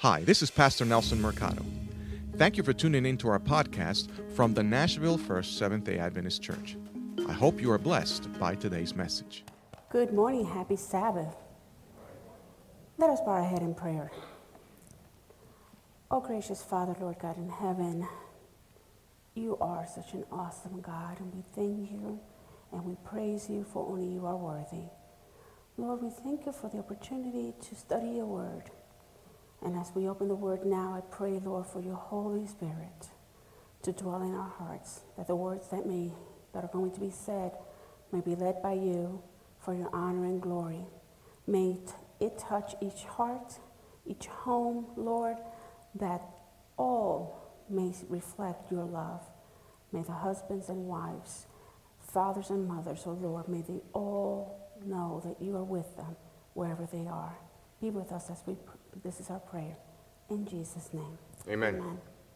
Hi, this is Pastor Nelson Mercado. Thank you for tuning in to our podcast from the Nashville First Seventh-day Adventist Church. I hope you are blessed by today's message. Good morning, happy Sabbath. Let us bow our head in prayer. Oh, gracious Father, Lord God in heaven, you are such an awesome God, and we thank you and we praise you for only you are worthy. Lord, we thank you for the opportunity to study your word. And as we open the word now, I pray, Lord, for your Holy Spirit to dwell in our hearts, that the words that are going to be said may be led by you for your honor and glory. May it touch each heart, each home, Lord, that all may reflect your love. May the husbands and wives, fathers and mothers, oh Lord, may they all know that you are with them wherever they are. Be with us as we pray. This is our prayer. In Jesus' name. Amen. Amen.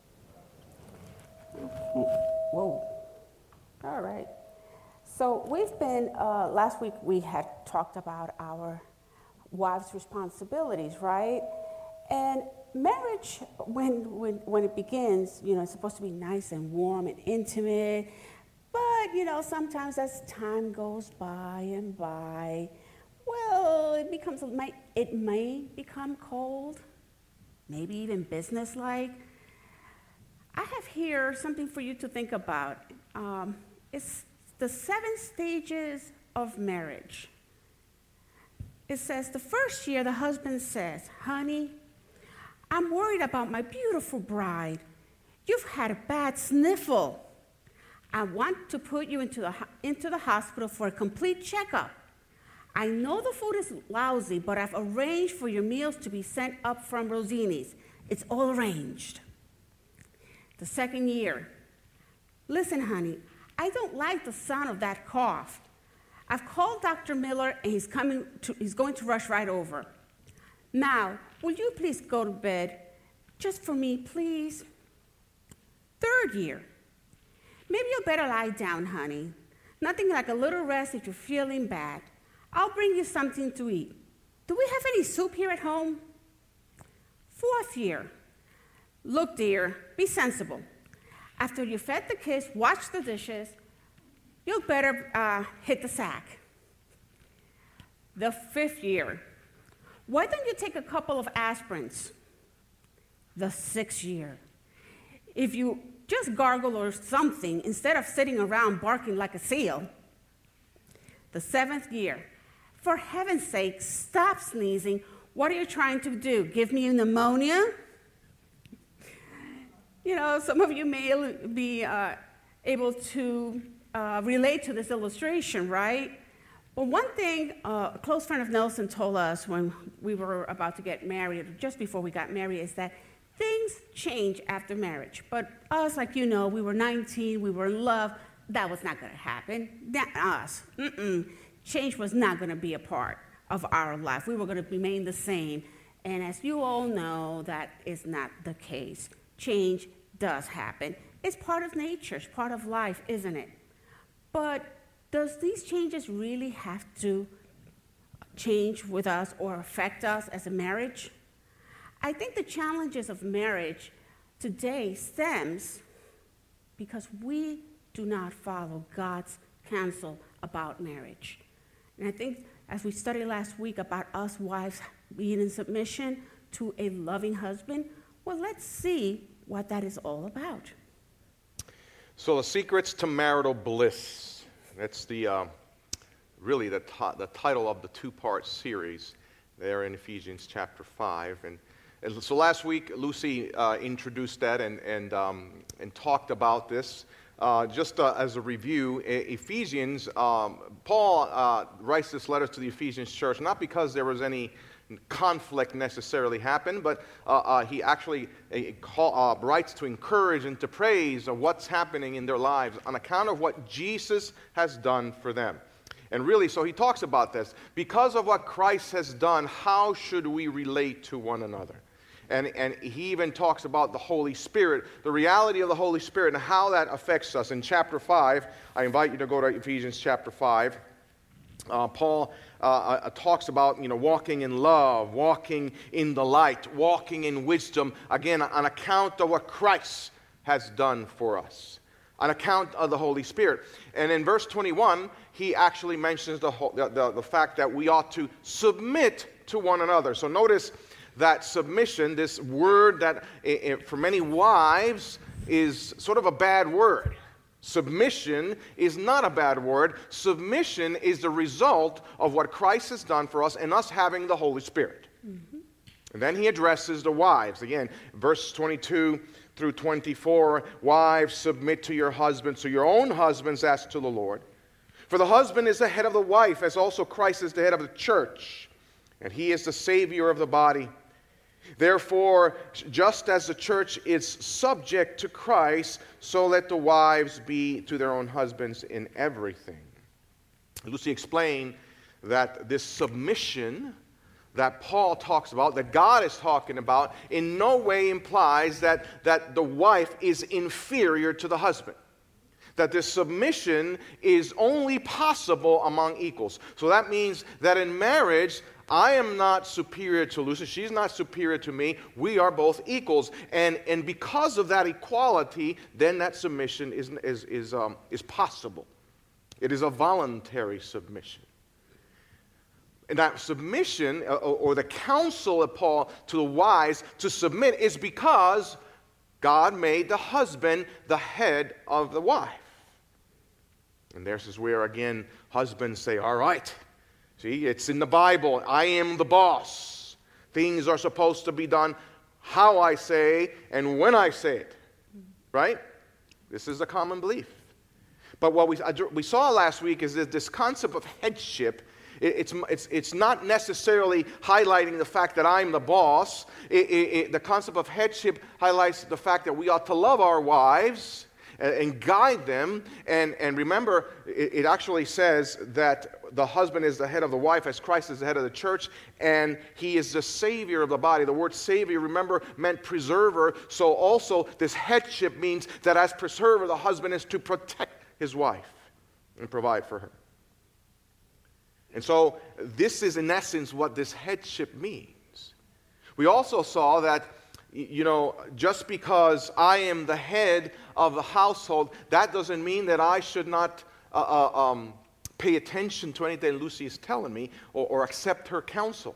Okay. Whoa. All right. So we've been, last week we had talked about our wives' responsibilities, right? And marriage, when it begins, it's supposed to be nice and warm and intimate. But, sometimes as time goes by, well, it may become cold, maybe even businesslike. I have here something for you to think about. It's the 7 stages of marriage. It says the first year, the husband says, "Honey, I'm worried about my beautiful bride. You've had a bad sniffle. I want to put you into the hospital for a complete checkup. I know the food is lousy, but I've arranged for your meals to be sent up from Rosini's. It's all arranged." The second year, "Listen, honey, I don't like the sound of that cough. I've called Dr. Miller, and he's going to rush right over. Now, will you please go to bed? Just for me, please." Third year, "Maybe you better lie down, honey. Nothing like a little rest if you're feeling bad. I'll bring you something to eat. Do we have any soup here at home?" Fourth year, "Look, dear, be sensible. After you fed the kids, wash the dishes, you'll better hit the sack." The fifth year, "Why don't you take a couple of aspirins?" The sixth year, "If you just gargle or something instead of sitting around barking like a seal." The seventh year, "For heaven's sake, stop sneezing. What are you trying to do? Give me pneumonia?" Some of you may be able to relate to this illustration, right? But one thing a close friend of Nelson told us when we were about to get married, just before we got married, is that things change after marriage. But us, we were 19, we were in love. That was not going to happen. Change was not going to be a part of our life. We were going to remain the same. And as you all know, that is not the case. Change does happen. It's part of nature. It's part of life, isn't it? But does these changes really have to change with us or affect us as a marriage? I think the challenges of marriage today stems because we do not follow God's counsel about marriage. And I think as we studied last week about us wives being in submission to a loving husband, well, let's see what that is all about. So the secrets to marital bliss. That's really the title of the 2-part series there in Ephesians chapter 5. And so last week, Lucy introduced that and talked about this. Just as a review, Ephesians, Paul writes this letter to the Ephesians church, not because there was any conflict necessarily happened, but he actually writes to encourage and to praise of what's happening in their lives on account of what Jesus has done for them. And really, so he talks about this. Because of what Christ has done, how should we relate to one another? And he even talks about the Holy Spirit, the reality of the Holy Spirit, and how that affects us. In chapter 5, I invite you to go to Ephesians chapter 5. Paul talks about, walking in love, walking in the light, walking in wisdom, again, on account of what Christ has done for us, on account of the Holy Spirit. And in verse 21, he actually mentions the fact that we ought to submit to one another. So notice that submission, this word that for many wives is sort of a bad word. Submission is not a bad word. Submission is the result of what Christ has done for us and us having the Holy Spirit. Mm-hmm. And then he addresses the wives. Again, verse 22 through 24, wives, submit to your husbands, to your own husbands as to the Lord. For the husband is the head of the wife, as also Christ is the head of the church, and he is the Savior of the body. Therefore, just as the church is subject to Christ, so let the wives be to their own husbands in everything. Lucy explained that this submission that Paul talks about, that God is talking about, in no way implies that the wife is inferior to the husband. That this submission is only possible among equals. So that means that in marriage, I am not superior to Lucy. She's not superior to me. We are both equals. And because of that equality, then that submission is possible. It is a voluntary submission. And that submission, or the counsel of Paul to the wives to submit, is because God made the husband the head of the wife. And this is where, again, husbands say, all right, see, it's in the Bible. I am the boss. Things are supposed to be done how I say and when I say it. Right? This is a common belief. But what we saw last week is that this concept of headship, it's not necessarily highlighting the fact that I'm the boss. The concept of headship highlights the fact that we ought to love our wives and guide them. And remember, it actually says that the husband is the head of the wife as Christ is the head of the church, and he is the Savior of the body. The word Savior, remember, meant preserver. So also this headship means that as preserver, the husband is to protect his wife and provide for her. And so this is in essence what this headship means. We also saw that, just because I am the head of the household, that doesn't mean that I should not pay attention to anything Lucy is telling me or accept her counsel.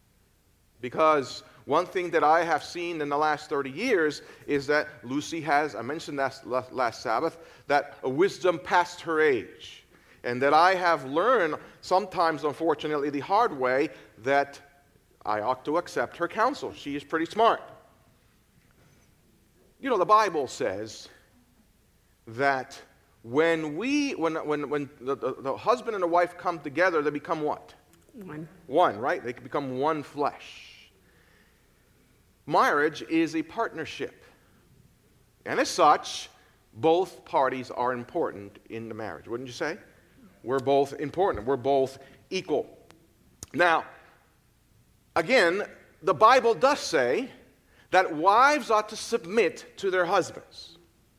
Because one thing that I have seen in the last 30 years is that Lucy has, I mentioned that last Sabbath, that a wisdom past her age. And that I have learned, sometimes unfortunately the hard way, that I ought to accept her counsel. She is pretty smart. The Bible says that when the husband and the wife come together, they become what? One, right? They become one flesh. Marriage is a partnership. And as such, both parties are important in the marriage, wouldn't you say? We're both important. We're both equal. Now, again, the Bible does say that wives ought to submit to their husbands.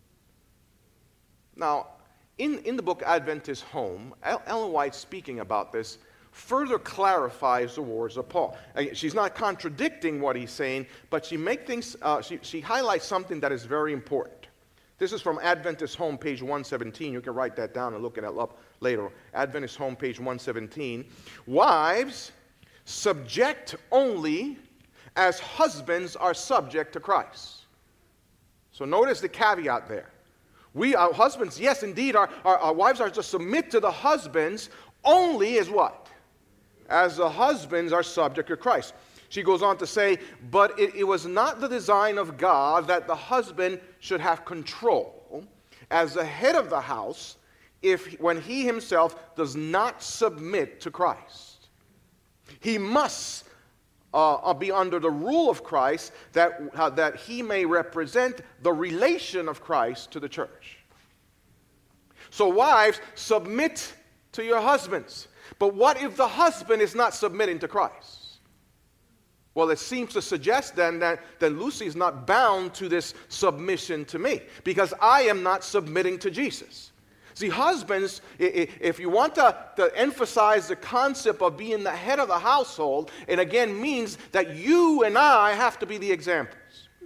Now, in the book Adventist Home, Ellen White, speaking about this, further clarifies the words of Paul. She's not contradicting what he's saying, but she highlights something that is very important. This is from Adventist Home, page 117. You can write that down and look it up later. Adventist Home, page 117. Wives, subject only as husbands are subject to Christ. So notice the caveat there. We, our husbands, yes, indeed, our wives are to submit to the husbands only as what? As the husbands are subject to Christ. She goes on to say, but it was not the design of God that the husband should have control as the head of the house when he himself does not submit to Christ. He must be under the rule of Christ that he may represent the relation of Christ to the church. So wives, submit to your husbands. But what if the husband is not submitting to Christ? Well, it seems to suggest then that Lucy is not bound to this submission to me because I am not submitting to Jesus. See, husbands, if you want to emphasize the concept of being the head of the household, it again means that you and I have to be the examples.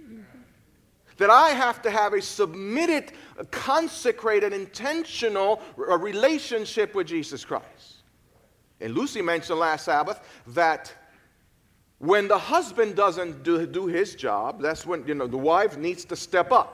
That I have to have a submitted, consecrated, intentional relationship with Jesus Christ. And Lucy mentioned last Sabbath that when the husband doesn't do his job, that's when the wife needs to step up.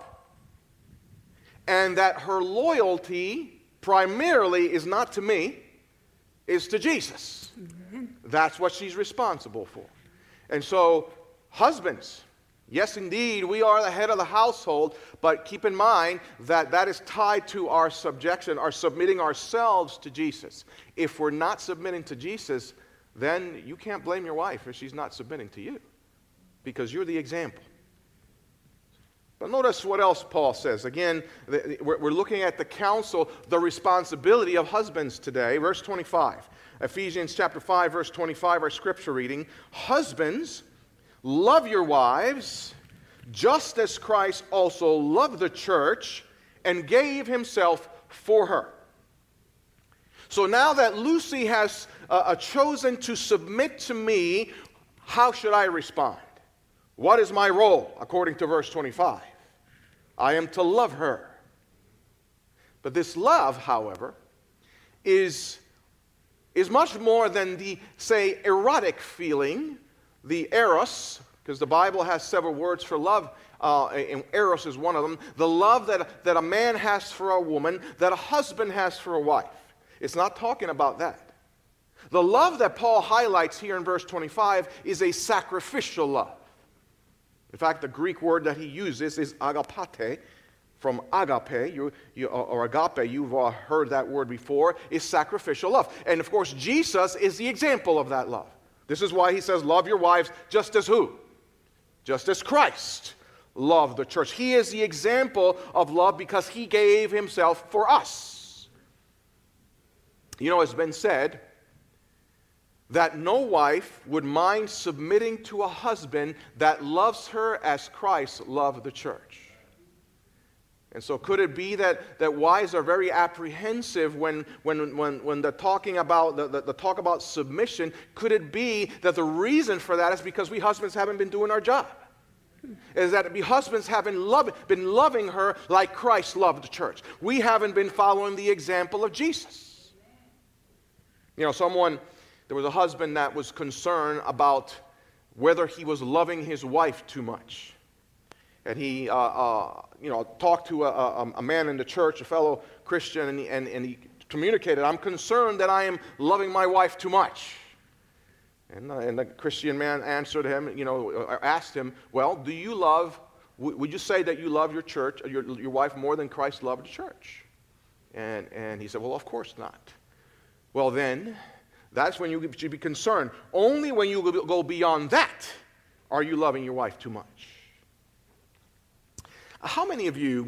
And that her loyalty primarily is not to me, is to Jesus. That's what she's responsible for. And so, husbands, yes, indeed, we are the head of the household, but keep in mind that that is tied to our subjection, our submitting ourselves to Jesus. If we're not submitting to Jesus, then you can't blame your wife if she's not submitting to you, because you're the example. But notice what else Paul says. Again, we're looking at the counsel, the responsibility of husbands today. Verse 25. Ephesians chapter 5, verse 25, our scripture reading. Husbands, love your wives, just as Christ also loved the church and gave himself for her. So now that Lucy has chosen to submit to me, how should I respond? What is my role, according to verse 25? I am to love her. But this love, however, is much more than the, say, erotic feeling, the eros, because the Bible has several words for love, and eros is one of them, the love that a man has for a woman, that a husband has for a wife. It's not talking about that. The love that Paul highlights here in verse 25 is a sacrificial love. In fact, the Greek word that he uses is agapate, from agape, or agape, you've heard that word before, is sacrificial love. And of course, Jesus is the example of that love. This is why he says, love your wives just as who? Just as Christ loved the church. He is the example of love because he gave himself for us. You know, it's been said that no wife would mind submitting to a husband that loves her as Christ loved the church. And so could it be that wives are very apprehensive when they're talking about the talk about submission? Could it be that the reason for that is because we husbands haven't been doing our job? Is that we husbands haven't been loving her like Christ loved the church? We haven't been following the example of Jesus. You know, there was a husband that was concerned about whether he was loving his wife too much. And he talked to a man in the church, a fellow Christian, and he communicated, I'm concerned that I am loving my wife too much. And the Christian man answered him, asked him, well, would you say that you love your church, your wife more than Christ loved the church? And he said, well, of course not. Well, then, that's when you should be concerned. Only when you go beyond that are you loving your wife too much. How many of you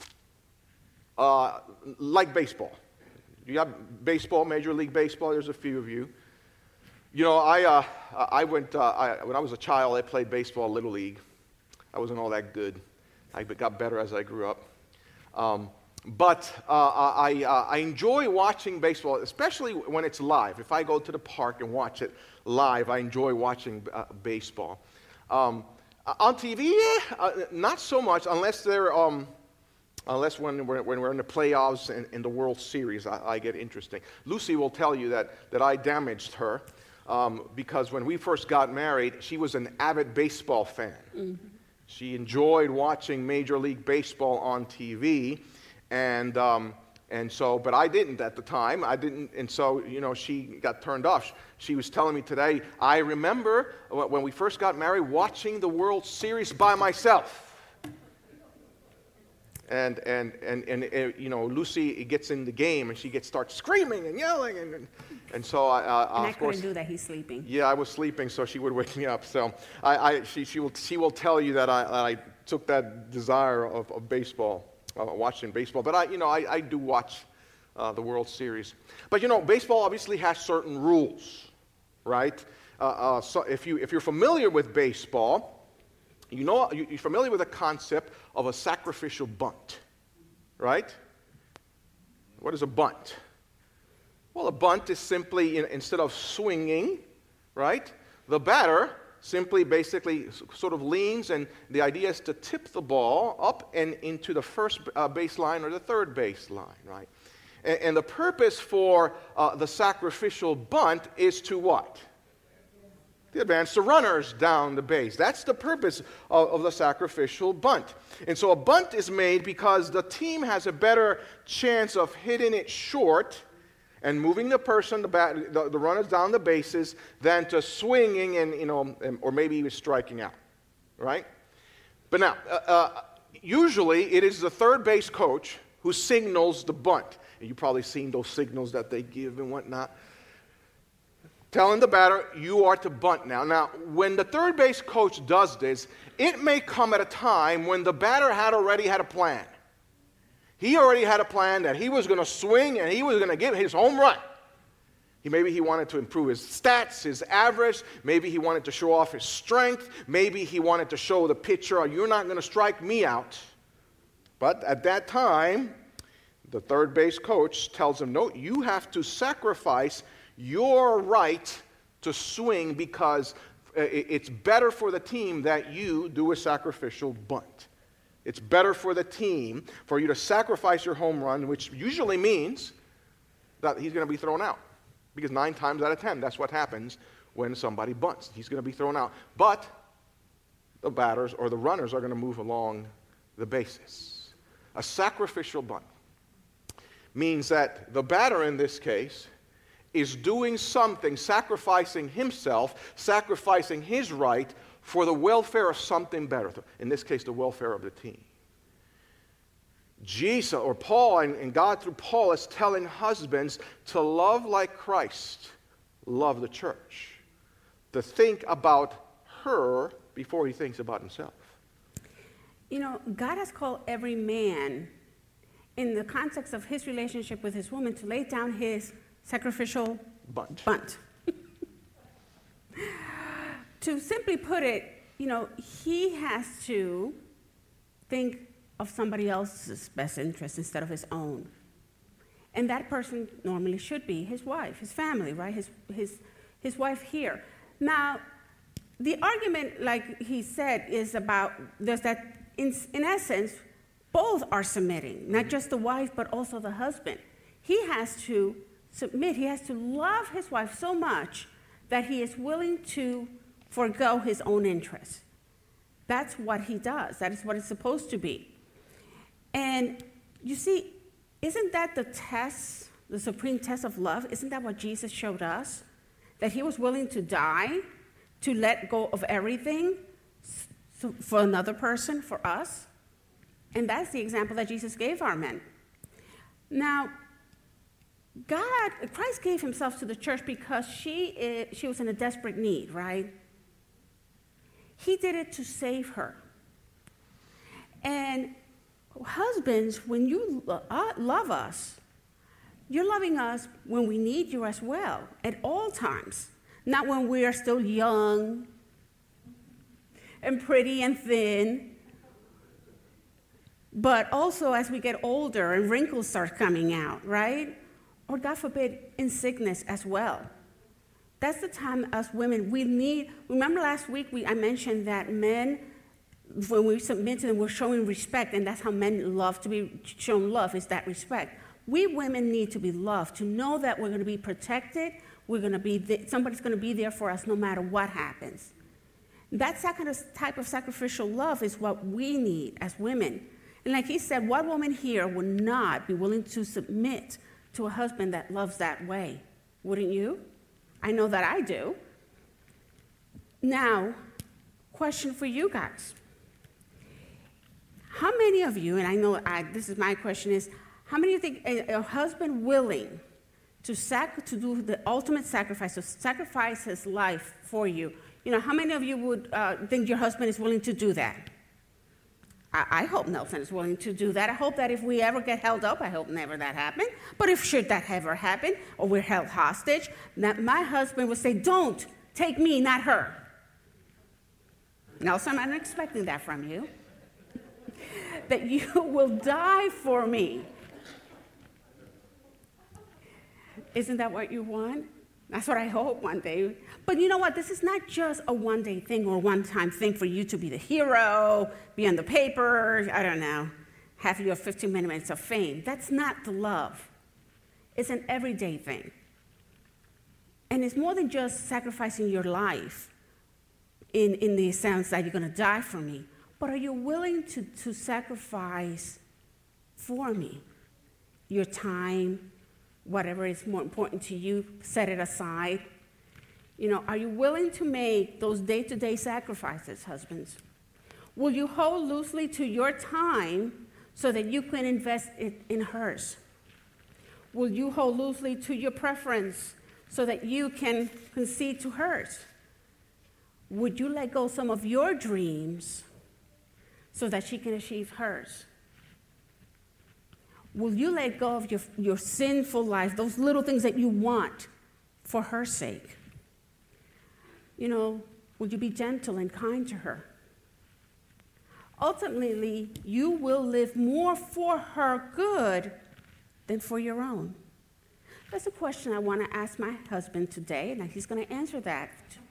like baseball? You have baseball, Major League Baseball? There's a few of you. You know, when I was a child, I played baseball, Little League. I wasn't all that good. I got better as I grew up. But I enjoy watching baseball, especially when it's live. If I go to the park and watch it live, I enjoy watching baseball. On TV, not so much, unless when we're in the playoffs and in the World Series, I get interesting. Lucy will tell you that I damaged her because when we first got married, she was an avid baseball fan. Mm-hmm. She enjoyed watching Major League Baseball on TV. And so, but I didn't at the time. And so, she got turned off. She was telling me today, I remember when we first got married watching the World Series by myself. And Lucy gets in the game and she starts screaming and yelling and so I of course couldn't do that. He's sleeping. Yeah, I was sleeping, so she would wake me up. So she will tell you that I took that desire of baseball. Watching baseball, but I do watch the World Series. But baseball obviously has certain rules, right? So if you're familiar with baseball, you're familiar with the concept of a sacrificial bunt, right? What is a bunt? Well, a bunt is simply, instead of swinging, right, the batter simply basically sort of leans, and the idea is to tip the ball up and into the first baseline or the third baseline, right? And the purpose for the sacrificial bunt is to what? To advance the runners down the base. That's the purpose of the sacrificial bunt. And so a bunt is made because the team has a better chance of hitting it short and moving the person, the runners down the bases, than to swinging and, or maybe even striking out, right? But now, usually it is the third base coach who signals the bunt. And you've probably seen those signals that they give and whatnot. Telling the batter, you are to bunt now. Now, when the third base coach does this, it may come at a time when the batter already had a plan. He already had a plan that he was going to swing and he was going to give his home run. Maybe he wanted to improve his stats, his average. Maybe he wanted to show off his strength. Maybe he wanted to show the pitcher, you're not going to strike me out. But at that time, the third base coach tells him, no, you have to sacrifice your right to swing because it's better for the team that you do a sacrificial bunt. It's better for the team for you to sacrifice your home run, which usually means that he's going to be thrown out. Because 9 times out of 10, that's what happens when somebody bunts. He's going to be thrown out. But the batters or the runners are going to move along the bases. A sacrificial bunt means that the batter in this case is doing something, sacrificing himself, sacrificing his right for the welfare of something better. In this case, the welfare of the team. Jesus, or Paul, and God through Paul is telling husbands to love like Christ loved the church. To think about her before he thinks about himself. You know, God has called every man in the context of his relationship with his woman to lay down his sacrificial bunt. To simply put it, you know, he has to think of somebody else's best interest instead of his own. And that person normally should be his wife, his family, right? His wife here. Now, the argument, like he said, is about there's that, in essence, both are submitting, not just the wife, but also the husband. He has to submit. He has to love his wife so much that he is willing to forego his own interests. That's what he does. That is what it's supposed to be. And you see, isn't that the test, the supreme test of love? Isn't that what Jesus showed us? That he was willing to die, to let go of everything for another person, for us? And that's the example that Jesus gave our men. Now, Christ gave himself to the church because she was in a desperate need, right? He did it to save her. And husbands, when you love us, you're loving us when we need you as well, at all times. Not when we are still young and pretty and thin, but also as we get older and wrinkles start coming out, right? Or God forbid, in sickness as well. That's the time us women, we need, remember last week I mentioned that men, when we submit to them, we're showing respect, and that's how men love to be shown love, is that respect. We women need to be loved, to know that we're going to be protected, somebody's going to be there for us no matter what happens. That type of sacrificial love is what we need as women. And like he said, what woman here would not be willing to submit to a husband that loves that way? Wouldn't you? I know that I do. Now, question for you guys. How many of you, and I know this is my question, is how many of you think a husband willing to do the ultimate sacrifice, to sacrifice his life for you, how many of you would think your husband is willing to do that? I hope Nelson is willing to do that. I hope that if we ever get held up, I hope never that happen, but if should that ever happen, or we're held hostage, that my husband would say, don't, take me, not her. Nelson, I'm not expecting that from you. That you will die for me. Isn't that what you want? That's what I hope one day. But you know what? This is not just a one-day thing or one-time thing for you to be the hero, be on the paper, I don't know, have your 15 minutes of fame. That's not the love. It's an everyday thing. And it's more than just sacrificing your life in the sense that you're going to die for me. But are you willing to sacrifice for me? Your time, whatever is more important to you, set it aside. You know, are you willing to make those day-to-day sacrifices, husbands? Will you hold loosely to your time so that you can invest it in hers? Will you hold loosely to your preference so that you can concede to hers? Would you let go some of your dreams so that she can achieve hers? Will you let go of your sinful life, those little things that you want for her sake? You know, will you be gentle and kind to her? Ultimately, you will live more for her good than for your own. That's a question I want to ask my husband today, and he's going to answer that.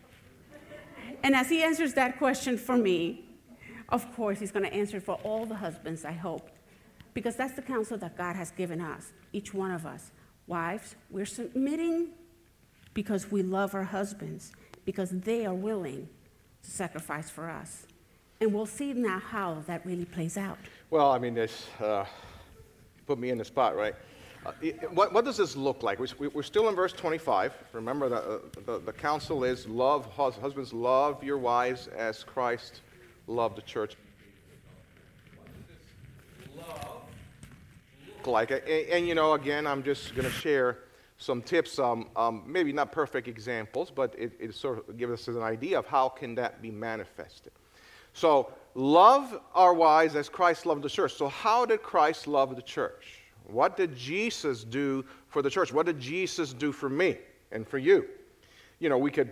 And as he answers that question for me, of course, he's going to answer it for all the husbands, I hope, because that's the counsel that God has given us, each one of us. Wives, we're submitting because we love our husbands, because they are willing to sacrifice for us. And we'll see now how that really plays out. Well, I mean, this put me in the spot, right? What does this look like? We're still in verse 25. Remember, the counsel is love, husbands, love your wives as Christ loved the church. What does this love look like? And you know, again, I'm just going to share some tips, maybe not perfect examples, but it sort of gives us an idea of how can that be manifested. So, love our wives as Christ loved the church. So how did Christ love the church? What did Jesus do for the church? What did Jesus do for me and for you? You know, we could,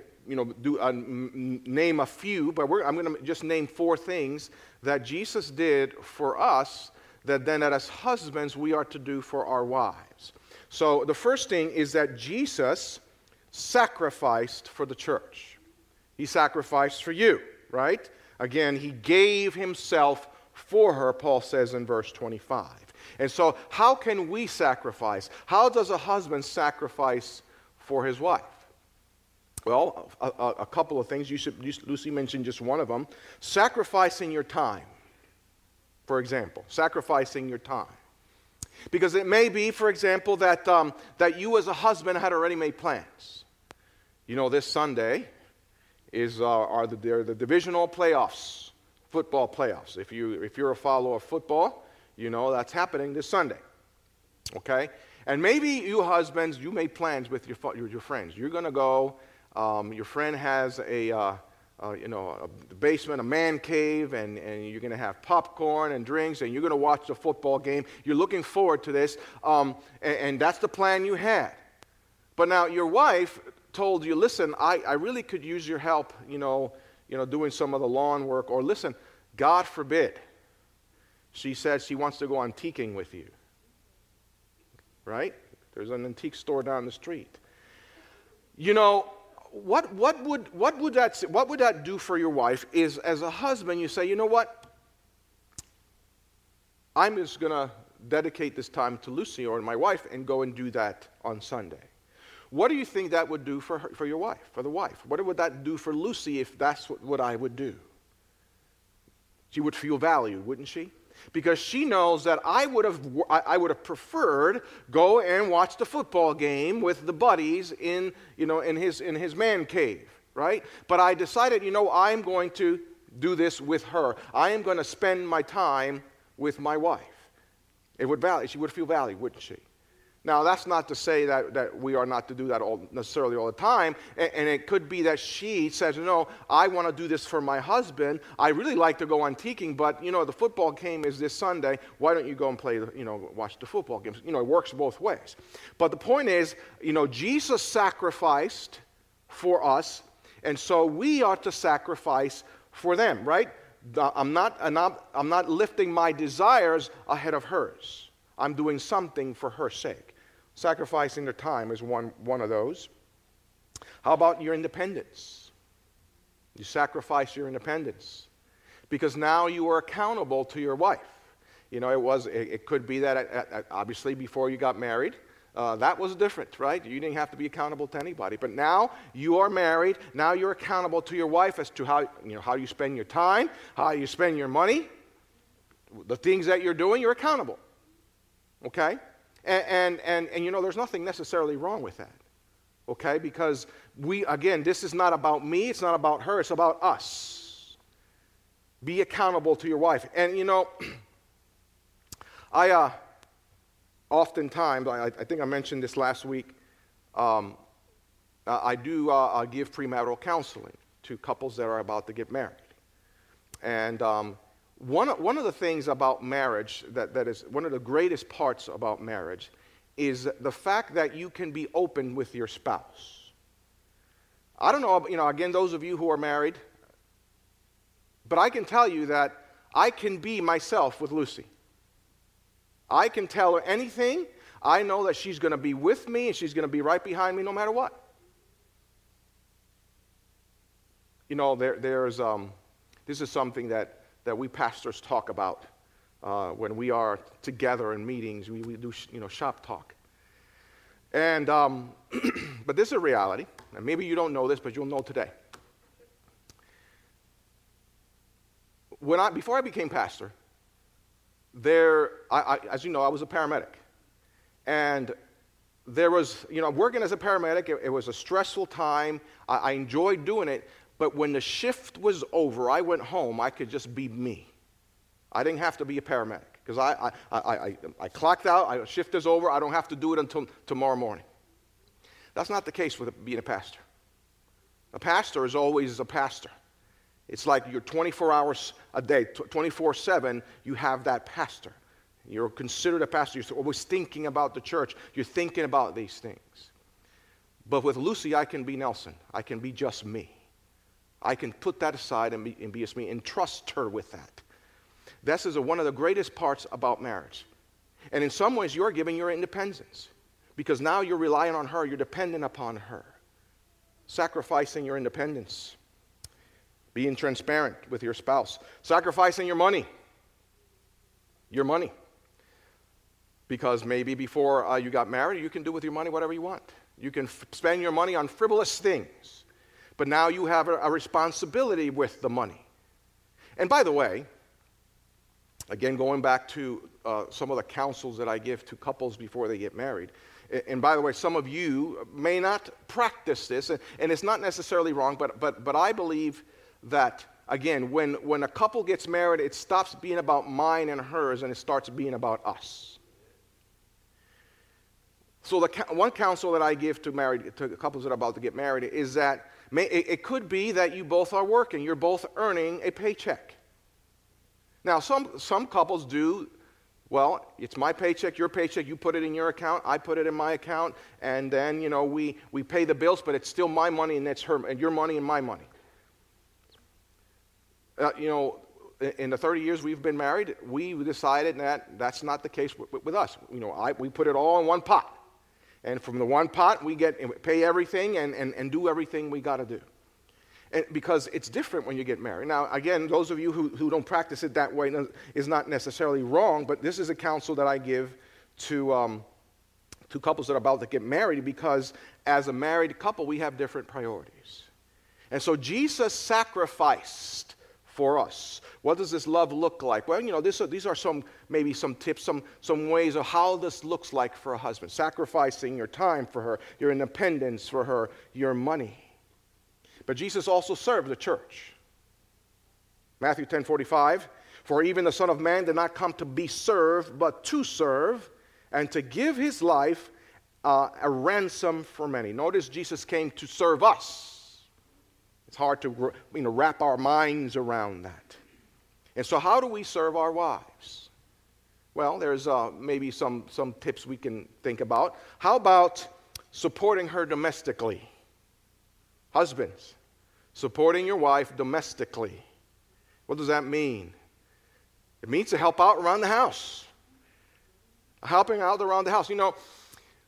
name a few, but I'm going to just name 4 things that Jesus did for us that as husbands we are to do for our wives. So the first thing is that Jesus sacrificed for the church. He sacrificed for you, right? Again, he gave himself for her, Paul says in verse 25. And so how can we sacrifice? How does a husband sacrifice for his wife? Well, a couple of things. Lucy mentioned just one of them. Sacrificing your time, for example. Sacrificing your time. Because it may be, for example, that you as a husband had already made plans. You know, this Sunday are the divisional playoffs, football playoffs. If you're a follower of football, you know that's happening this Sunday. Okay? And maybe you husbands, you made plans with your friends. You're going to go. Your friend has a basement, a man cave, and you're going to have popcorn and drinks, and you're going to watch the football game. You're looking forward to this, and that's the plan you had. But now your wife told you, listen, I really could use your help, doing some of the lawn work, or listen, God forbid, she said she wants to go antiquing with you. Right? There's an antique store down the street. You know, what would that do for your wife is, as a husband, you say, you know what? I'm just going to dedicate this time to Lucy or my wife and go and do that on Sunday. What do you think that would do for your wife, for the wife? What would that do for Lucy if that's what I would do? She would feel valued, wouldn't she? Because she knows that I would have preferred go and watch the football game with the buddies in his man cave, right? But I decided, I'm going to do this with her. I am going to spend my time with my wife. She would feel valued, wouldn't she? Now, that's not to say that we are not to do that necessarily all the time. And it could be that she says, no, I want to do this for my husband. I really like to go antiquing, but, the football game is this Sunday. Why don't you go and watch the football games? It works both ways. But the point is, Jesus sacrificed for us, and so we ought to sacrifice for them, right? I'm not lifting my desires ahead of hers. I'm doing something for her sake. Sacrificing their time is one of those. How about your independence? You sacrifice your independence because now you are accountable to your wife. You know, it could be that obviously before you got married, that was different, right? You didn't have to be accountable to anybody. But now you are married. Now you're accountable to your wife as to how you spend your time, how you spend your money, the things that you're doing. You're accountable, okay? And there's nothing necessarily wrong with that, okay? Because this is not about me. It's not about her. It's about us. Be accountable to your wife. And I oftentimes, I think I mentioned this last week, I do give premarital counseling to couples that are about to get married. And one of the things about marriage that is one of the greatest parts about marriage is the fact that you can be open with your spouse. I don't know, again, those of you who are married, but I can tell you that I can be myself with Lucy. I can tell her anything. I know that she's going to be with me and she's going to be right behind me no matter what. This is something that we pastors talk about when we are together in meetings. We do shop talk. And but this is a reality. And maybe you don't know this, but you'll know today. Before I became pastor, as you know, I was a paramedic. And there was, working as a paramedic, it was a stressful time. I enjoyed doing it. But when the shift was over, I went home, I could just be me. I didn't have to be a paramedic because I clocked out, shift is over, I don't have to do it until tomorrow morning. That's not the case with being a pastor. A pastor is always a pastor. It's like you're 24 hours a day, 24/7, you have that pastor. You're considered a pastor. You're always thinking about the church. You're thinking about these things. But with Lucy, I can be Nelson. I can be just me. I can put that aside and be just me and trust her with that. This is one of the greatest parts about marriage. And in some ways, you're giving your independence because now you're relying on her. You're dependent upon her. Sacrificing your independence. Being transparent with your spouse. Sacrificing your money. Your money. Because maybe before you got married, you can do with your money whatever you want. You can spend your money on frivolous things. But now you have a responsibility with the money. And by the way, again, going back to some of the counsels that I give to couples before they get married. And by the way, some of you may not practice this, and it's not necessarily wrong, but I believe that, again, when a couple gets married, it stops being about mine and hers, and it starts being about us. So the one counsel that I give to couples that are about to get married is that it could be that you both are working. You're both earning a paycheck. Now, some couples do, well, it's my paycheck, your paycheck, you put it in your account, I put it in my account, and then, we pay the bills, but it's still my money and it's her, and your money and my money. In the 30 years we've been married, we decided that that's not the case with us. We put it all in one pot. And from the one pot, we pay everything and do everything we got to do. And because it's different when you get married. Now, again, those of you who don't practice it that way is not necessarily wrong, but this is a counsel that I give to couples that are about to get married because as a married couple, we have different priorities. And so Jesus sacrificed for us. What does this love look like? Well, these are some tips, some ways of how this looks like for a husband. Sacrificing your time for her, your independence for her, your money. But Jesus also served the church. Matthew 10:45, for even the Son of Man did not come to be served, but to serve, and to give his life a ransom for many. Notice Jesus came to serve us. It's hard to wrap our minds around that. And so how do we serve our wives? Well, there's maybe some tips we can think about. How about supporting her domestically? Husbands, supporting your wife domestically. What does that mean? It means to help out around the house. Helping out around the house.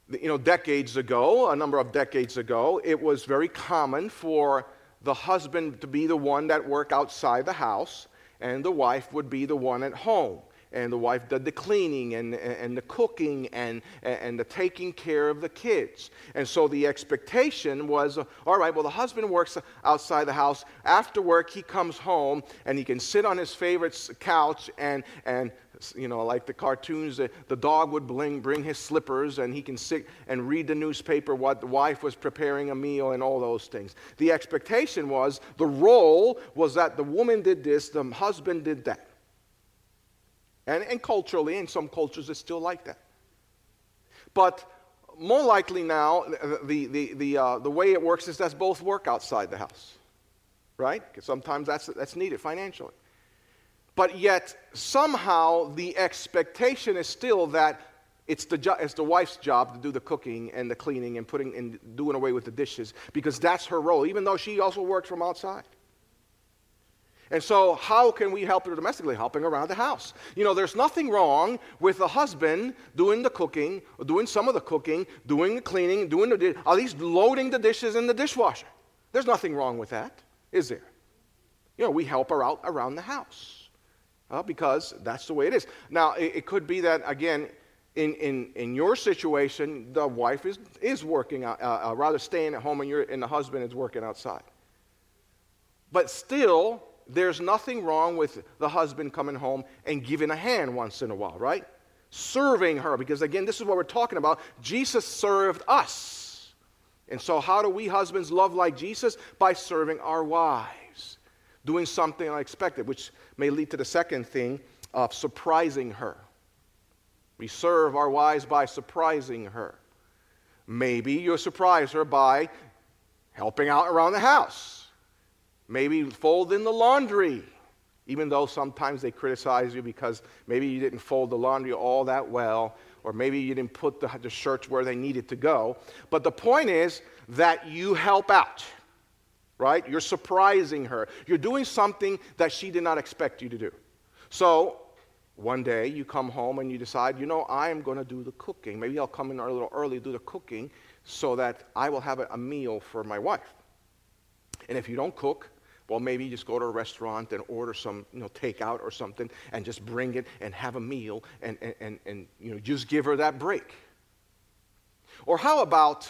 decades ago, a number of decades ago, it was very common for the husband to be the one that worked outside the house, and the wife would be the one at home. And the wife did the cleaning and the cooking and the taking care of the kids. And so the expectation was, all right, well, the husband works outside the house. After work, he comes home, and he can sit on his favorite couch and like the cartoons, the dog would bring his slippers, and he can sit and read the newspaper while the wife was preparing a meal and all those things. The expectation was, the role was that the woman did this, the husband did that. And culturally, in some cultures, it's still like that. But more likely now, the way it works is that both work outside the house, right? Because sometimes that's needed financially. But yet, somehow, the expectation is still that it's the wife's job to do the cooking and the cleaning and doing away with the dishes, because that's her role, even though she also works from outside. And so how can we help her domestically? Helping around the house. There's nothing wrong with the husband doing the cooking, or doing some of the cooking, doing the cleaning, at least loading the dishes in the dishwasher. There's nothing wrong with that, is there? We help her out around the house because that's the way it is. Now, it could be that, again, in your situation, the wife is working, rather staying at home, and the husband is working outside. But still, there's nothing wrong with the husband coming home and giving a hand once in a while, right? Serving her, because again, this is what we're talking about. Jesus served us. And so how do we husbands love like Jesus? By serving our wives. Doing something unexpected, which may lead to the second thing of surprising her. We serve our wives by surprising her. Maybe you'll surprise her by helping out around the house. Maybe folding the laundry, even though sometimes they criticize you because maybe you didn't fold the laundry all that well, or maybe you didn't put the shirts where they needed to go. But the point is that you help out, right? You're surprising her. You're doing something that she did not expect you to do. So one day you come home and you decide, I am going to do the cooking. Maybe I'll come in a little early, do the cooking, so that I will have a meal for my wife. And if you don't cook, well, maybe you just go to a restaurant and order some, takeout or something, and just bring it and have a meal and just give her that break. Or how about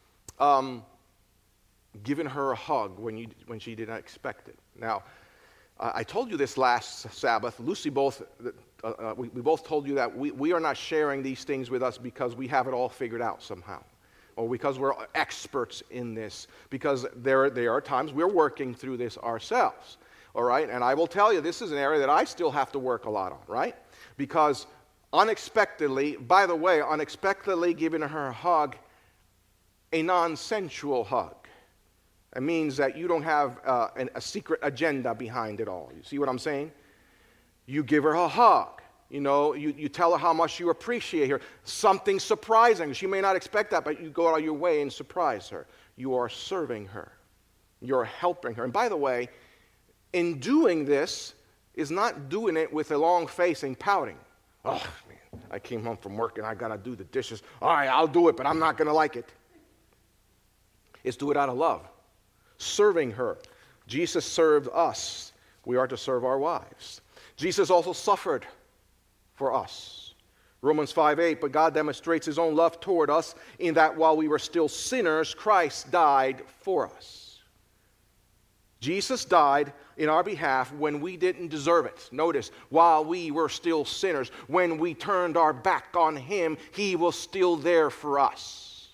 giving her a hug when she did not expect it? Now, I told you this last Sabbath. Lucy we both told you that we are not sharing these things with us because we have it all figured out somehow, or because we're experts in this, because there are times we're working through this ourselves, all right? And I will tell you, this is an area that I still have to work a lot on, right? Because unexpectedly giving her a hug, a non-sensual hug, it means that you don't have a secret agenda behind it all. You see what I'm saying? You give her a hug. You tell her how much you appreciate her. Something surprising. She may not expect that, but you go out of your way and surprise her. You are serving her. You're helping her. And by the way, in doing this is not doing it with a long face and pouting. Oh, man, I came home from work and I got to do the dishes. All right, I'll do it, but I'm not going to like it. It's do it out of love. Serving her. Jesus served us. We are to serve our wives. Jesus also suffered for us. Romans 5:8, but God demonstrates his own love toward us in that while we were still sinners, Christ died for us. Jesus died in our behalf when we didn't deserve it. Notice, while we were still sinners, when we turned our back on him, he was still there for us.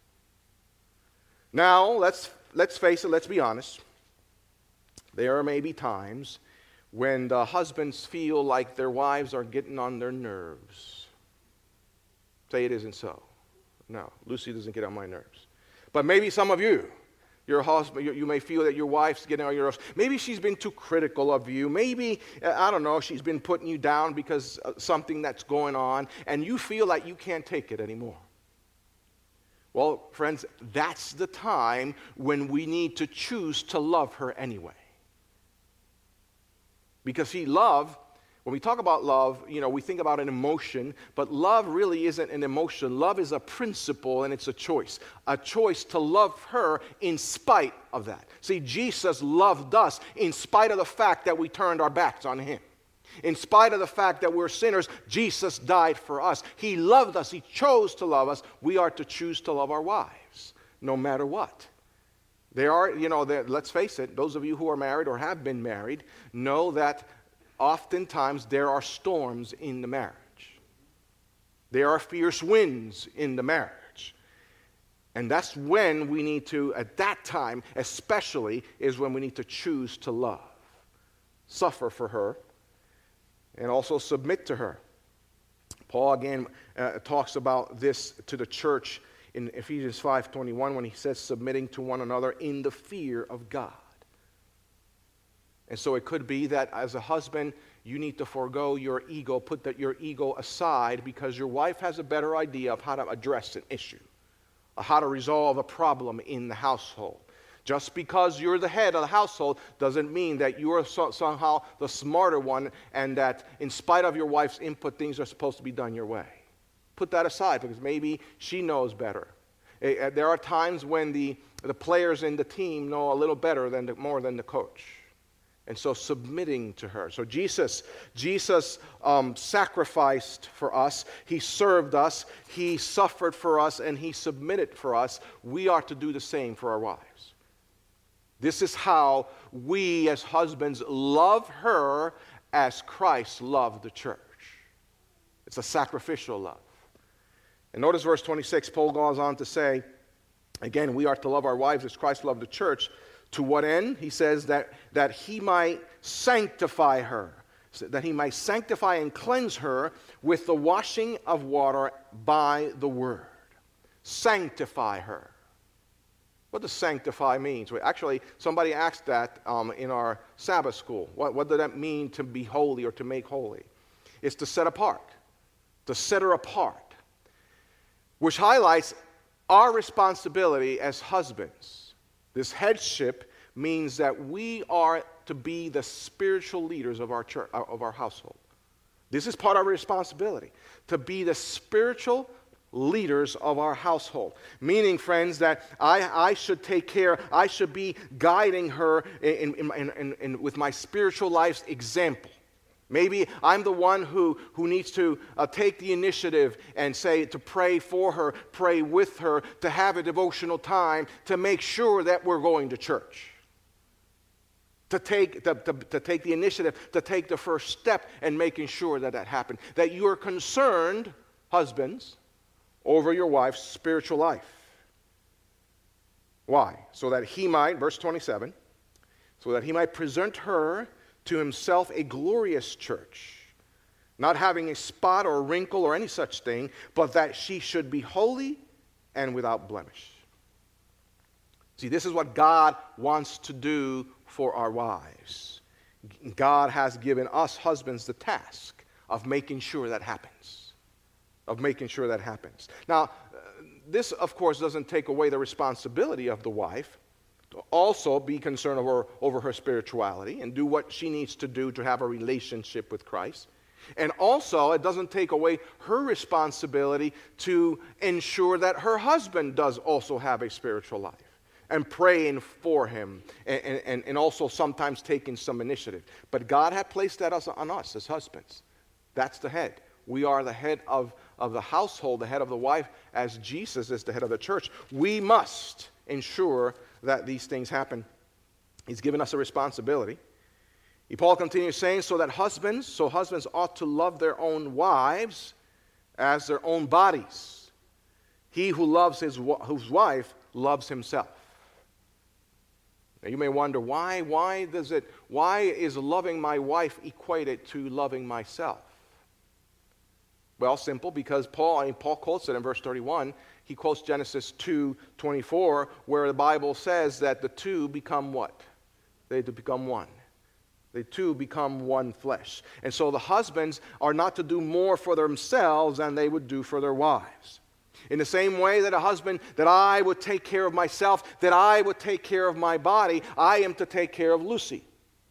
Now, let's face it, let's be honest. There may be times when the husbands feel like their wives are getting on their nerves. Say it isn't so. No, Lucy doesn't get on my nerves. But maybe some of you, your husband, you may feel that your wife's getting on your nerves. Maybe she's been too critical of you. Maybe, I don't know, she's been putting you down because of something that's going on, and you feel like you can't take it anymore. Well, friends, that's the time when we need to choose to love her anyway. Because when When we talk about love, we think about an emotion, but love really isn't an emotion. Love is a principle, and it's a choice to love her in spite of that. See, Jesus loved us in spite of the fact that we turned our backs on him. In spite of the fact that we're sinners, Jesus died for us. He loved us. He chose to love us. We are to choose to love our wives, no matter what. Let's face it, those of you who are married or have been married know that oftentimes there are storms in the marriage. There are fierce winds in the marriage. And that's when we need to, at that time especially, is when we need to choose to love. Suffer for her, and also submit to her. Paul again talks about this to the church in Ephesians 5:21 when he says submitting to one another in the fear of God. And so it could be that as a husband, you need to forego your ego, put your ego aside, because your wife has a better idea of how to address an issue, how to resolve a problem in the household. Just because you're the head of the household doesn't mean that you're somehow the smarter one, and that in spite of your wife's input, things are supposed to be done your way. Put that aside, because maybe she knows better. There are times when the players in the team know a little better more than the coach. And so submitting to her. So Jesus sacrificed for us. He served us. He suffered for us, and he submitted for us. We are to do the same for our wives. This is how we as husbands love her as Christ loved the church. It's a sacrificial love. And notice verse 26, Paul goes on to say, again, we are to love our wives as Christ loved the church. To what end? He says that he might sanctify her, that he might sanctify and cleanse her with the washing of water by the word. Sanctify her. What does sanctify mean? Actually, somebody asked that in our Sabbath school. What does that mean to be holy or to make holy? It's to set apart, to set her apart, which highlights our responsibility as husbands. This headship means that we are to be the spiritual leaders of our church, of our household. This is part of our responsibility, to be the spiritual leaders of our household. Meaning, friends, that I should take care, I should be guiding her with my spiritual life's example. Maybe I'm the one who needs to take the initiative and say to pray for her, pray with her, to have a devotional time, to make sure that we're going to church. To take the initiative, to take the first step and making sure that happened. That you are concerned, husbands, over your wife's spiritual life. Why? So that he might, verse 27, so that he might present her to himself a glorious church, not having a spot or wrinkle or any such thing, but that she should be holy and without blemish. See, this is what God wants to do for our wives. God has given us husbands the task of making sure that happens. Now, this, of course, doesn't take away the responsibility of the wife to also be concerned over her spirituality and do what she needs to do to have a relationship with Christ. And also, it doesn't take away her responsibility to ensure that her husband does also have a spiritual life and praying for him and also sometimes taking some initiative. But God had placed that on us as husbands. That's the head. We are the head of the household, the head of the wife, as Jesus is the head of the church. We must ensure that these things happen. He's given us a responsibility. Paul continues saying, so husbands ought to love their own wives as their own bodies. He who loves his wife loves himself. Now you may wonder, why is loving my wife equated to loving myself? Well, simple, because Paul quotes it in verse 31. He quotes Genesis 2:24, where the Bible says that the two become what? They become one. The two become one flesh. And so the husbands are not to do more for themselves than they would do for their wives. In the same way that a husband, that I would take care of myself, that I would take care of my body, I am to take care of Lucy.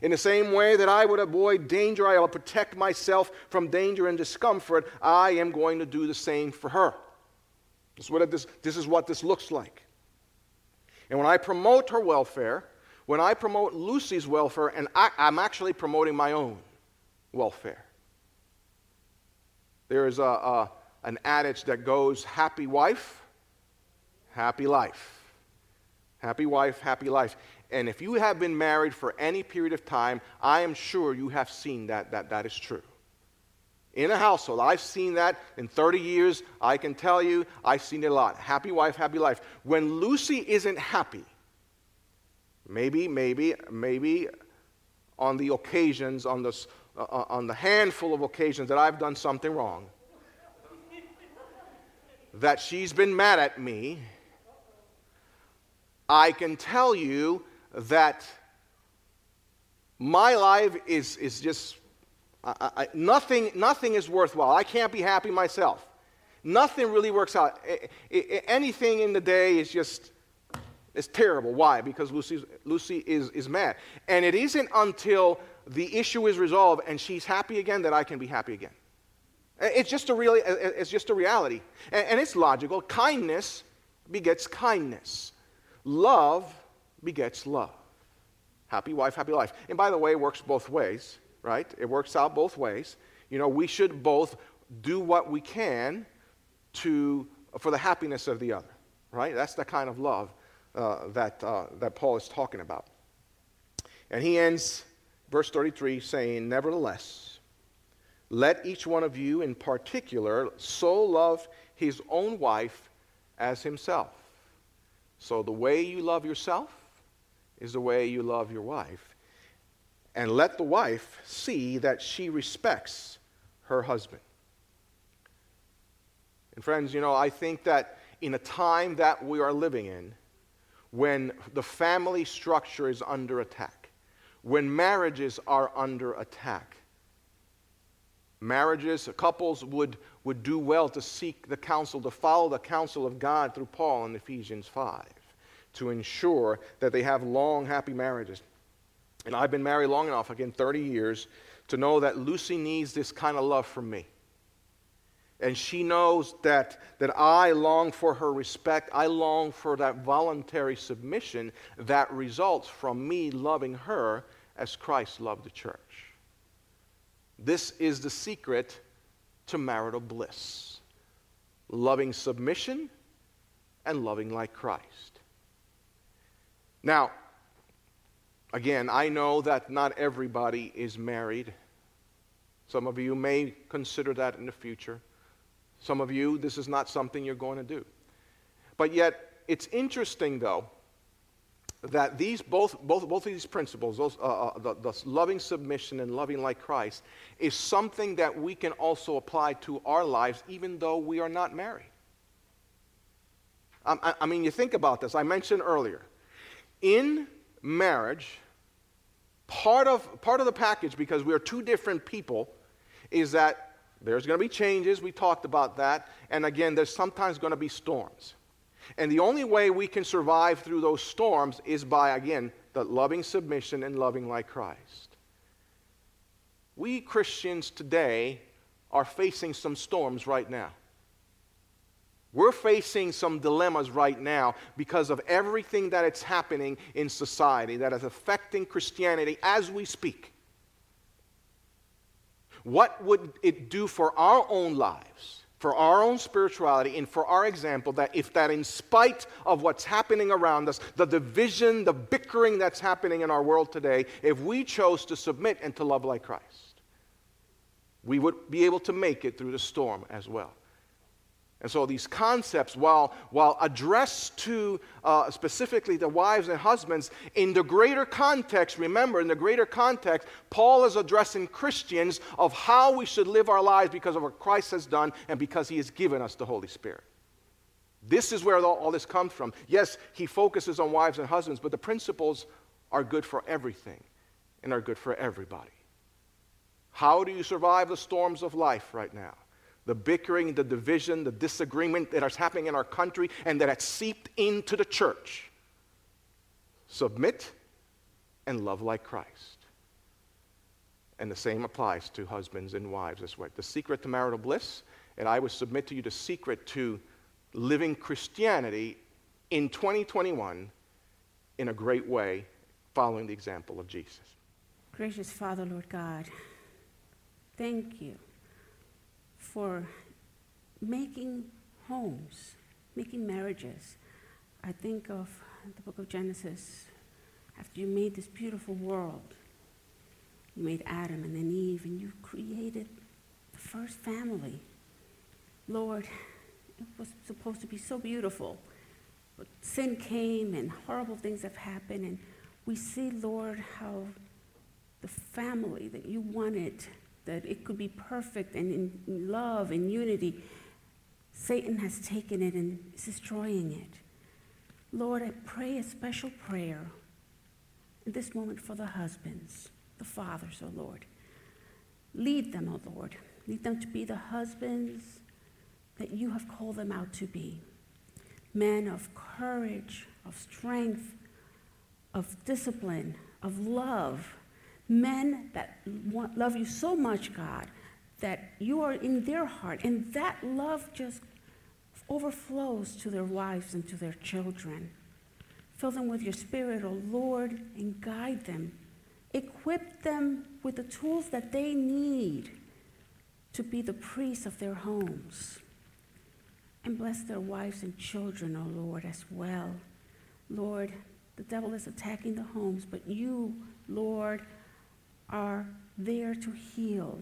In the same way that I would avoid danger, I will protect myself from danger and discomfort, I am going to do the same for her. This is what this looks like. And when I promote her welfare, when I promote Lucy's welfare, and I'm actually promoting my own welfare. There is an adage that goes, happy wife, happy life. Happy wife, happy life. And if you have been married for any period of time, I am sure you have seen that is true. In a household, I've seen that in 30 years. I can tell you, I've seen it a lot. Happy wife, happy life. When Lucy isn't happy, maybe on the occasions, on the handful of occasions that I've done something wrong, that she's been mad at me, I can tell you that my life is just, nothing is worthwhile. I can't be happy myself. Nothing really works out. Anything in the day is just, it's terrible. Why? Because Lucy is mad. And it isn't until the issue is resolved and she's happy again that I can be happy again. It's just a reality. And it's logical. Kindness begets kindness. Love begets love. Happy wife, happy life. And by the way, it works both ways, right? It works out both ways. You know, we should both do what we can for the happiness of the other, right? That's the kind of love that Paul is talking about. And he ends verse 33 saying, nevertheless, let each one of you in particular so love his own wife as himself. So the way you love yourself is the way you love your wife. And let the wife see that she respects her husband. And friends, you know, I think that in a time that we are living in, when the family structure is under attack, when marriages are under attack, couples would do well to seek the counsel, to follow the counsel of God through Paul in Ephesians 5, to ensure that they have long, happy marriages. And I've been married long enough, again, 30 years, to know that Lucy needs this kind of love from me. And she knows that I long for her respect. I long for that voluntary submission that results from me loving her as Christ loved the church. This is the secret to marital bliss. Loving submission and loving like Christ. Now, again, I know that not everybody is married. Some of you may consider that in the future. Some of you, this is not something you're going to do. But yet, it's interesting, though, that both of these principles, the loving submission and loving like Christ, is something that we can also apply to our lives even though we are not married. I mean, you think about this. I mentioned earlier, in marriage, part of the package, because we are two different people, is that there's going to be changes. We talked about that. And again, there's sometimes going to be storms. And the only way we can survive through those storms is by, again, the loving submission and loving like Christ. We Christians today are facing some storms right now. We're facing some dilemmas right now because of everything that is happening in society that is affecting Christianity as we speak. What would it do for our own lives, for our own spirituality, and for our example, that if that in spite of what's happening around us, the division, the bickering that's happening in our world today, if we chose to submit and to love like Christ, we would be able to make it through the storm as well. And so these concepts, while addressed to specifically the wives and husbands, in the greater context, remember, in the greater context, Paul is addressing Christians of how we should live our lives because of what Christ has done and because he has given us the Holy Spirit. This is where all this comes from. Yes, he focuses on wives and husbands, but the principles are good for everything and are good for everybody. How do you survive the storms of life right now? The bickering, the division, the disagreement that is happening in our country and that has seeped into the church. Submit and love like Christ. And the same applies to husbands and wives this way. The secret to marital bliss, and I would submit to you the secret to living Christianity in 2021 in a great way, following the example of Jesus. Gracious Father, Lord God, thank you for making homes, making marriages. I think of the book of Genesis. After you made this beautiful world, you made Adam and then Eve, and you created the first family. Lord, it was supposed to be so beautiful, but sin came and horrible things have happened, and we see, Lord, how the family that you wanted, that it could be perfect and in love and unity, Satan has taken it and is destroying it. Lord, I pray a special prayer in this moment for the husbands, the fathers, oh Lord. Lead them, oh Lord. Lead them to be the husbands that you have called them out to be. Men of courage, of strength, of discipline, of love. Men that love you so much, God, that you are in their heart, and that love just overflows to their wives and to their children. Fill them with your Spirit, O Lord, and guide them. Equip them with the tools that they need to be the priests of their homes. And bless their wives and children, O Lord, as well. Lord, the devil is attacking the homes, but you, Lord, are there to heal.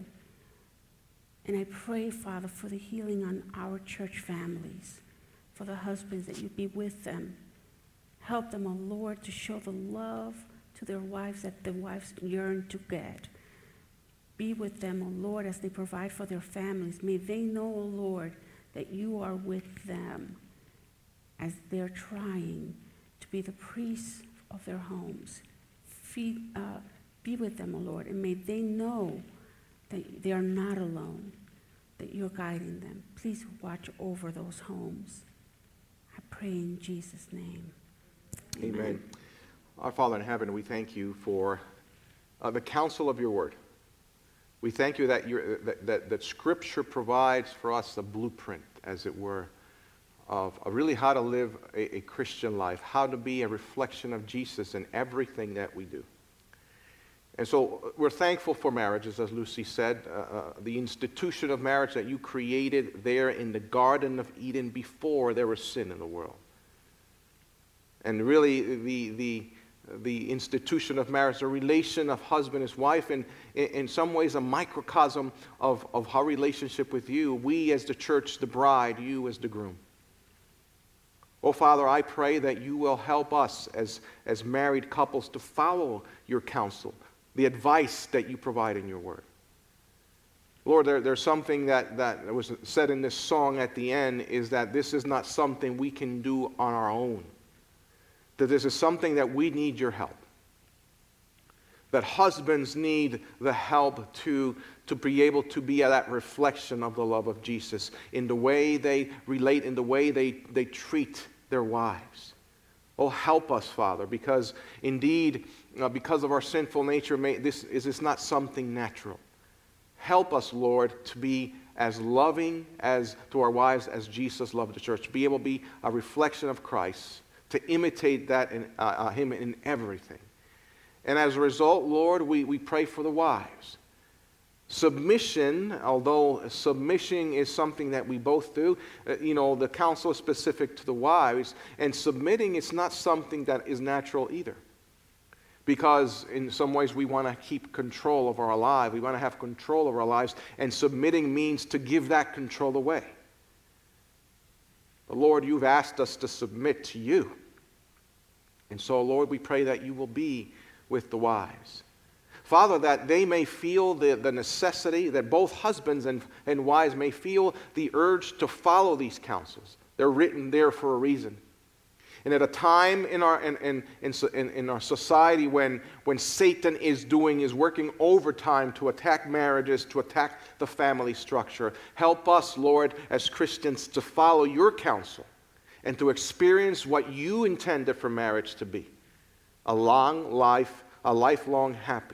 And I pray, Father, for the healing on our church families, for the husbands, that you be with them. Help them, O Lord, to show the love to their wives that the wives yearn to get. Be with them, O Lord, as they provide for their families. May they know, O Lord, that you are with them as they're trying to be the priests of their homes. Be with them, O Lord, and may they know that they are not alone, that you're guiding them. Please watch over those homes. I pray in Jesus' name. Amen. Our Father in heaven, we thank you for the counsel of your word. We thank you that Scripture provides for us a blueprint, as it were, of really how to live a Christian life, how to be a reflection of Jesus in everything that we do. And so we're thankful for marriages, as Lucy said, the institution of marriage that you created there in the Garden of Eden before there was sin in the world. And really the institution of marriage, the relation of husband and wife, and in some ways a microcosm of our relationship with you, we as the church, the bride, you as the groom. Oh, Father, I pray that you will help us as married couples to follow your counsel, the advice that you provide in your word. Lord, there's something that was said in this song at the end, is that this is not something we can do on our own. That this is something that we need your help. That husbands need the help to be able to be that reflection of the love of Jesus in the way they relate, in the way they treat their wives. Oh, help us, Father, because indeed, because of our sinful nature, this is not something natural. Help us, Lord, to be as loving as to our wives as Jesus loved the church, to be able to be a reflection of Christ, to imitate that in him in everything. And as a result, Lord, we pray for the wives. Submission, although submission is something that we both do, the counsel is specific to the wives, and submitting is not something that is natural either. Because in some ways we want to keep control of our lives. We want to have control of our lives, and submitting means to give that control away. But Lord, you've asked us to submit to you. And so, Lord, we pray that you will be with the wives. Father, that they may feel the necessity, that both husbands and wives may feel the urge to follow these counsels. They're written there for a reason. And at a time in our society when Satan is working overtime to attack marriages, to attack the family structure, help us, Lord, as Christians to follow your counsel and to experience what you intended for marriage to be. A long life, a lifelong happy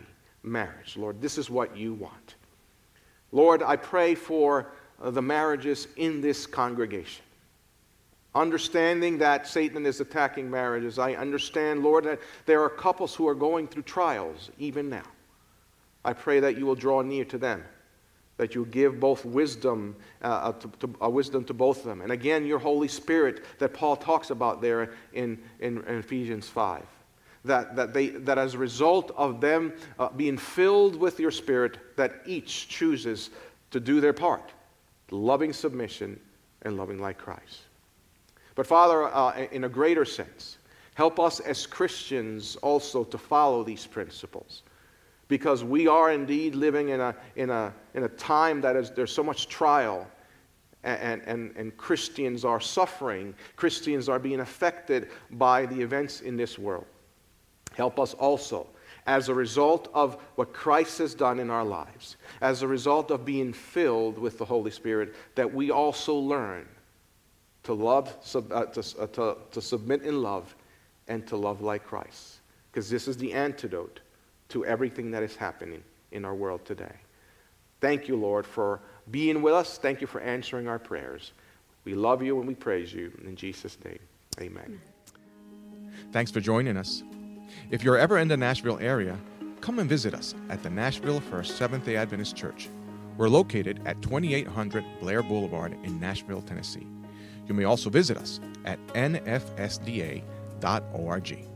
marriage. Lord, this is what you want. Lord, I pray for the marriages in this congregation. Understanding that Satan is attacking marriages, I understand, Lord, that there are couples who are going through trials even now. I pray that you will draw near to them, that you give both wisdom, wisdom to both of them. And again, your Holy Spirit that Paul talks about there in Ephesians 5. That as a result of them being filled with your Spirit, that each chooses to do their part, loving submission and loving like Christ. But Father, in a greater sense, help us as Christians also to follow these principles, because we are indeed living in a time that there's so much trial, and Christians are suffering. Christians are being affected by the events in this world. Help us also, as a result of what Christ has done in our lives, as a result of being filled with the Holy Spirit, that we also learn to love, to submit in love, and to love like Christ. Because this is the antidote to everything that is happening in our world today. Thank you, Lord, for being with us. Thank you for answering our prayers. We love you and we praise you. In Jesus' name, amen. Thanks for joining us. If you're ever in the Nashville area, come and visit us at the Nashville First Seventh-day Adventist Church. We're located at 2800 Blair Boulevard in Nashville, Tennessee. You may also visit us at nfsda.org.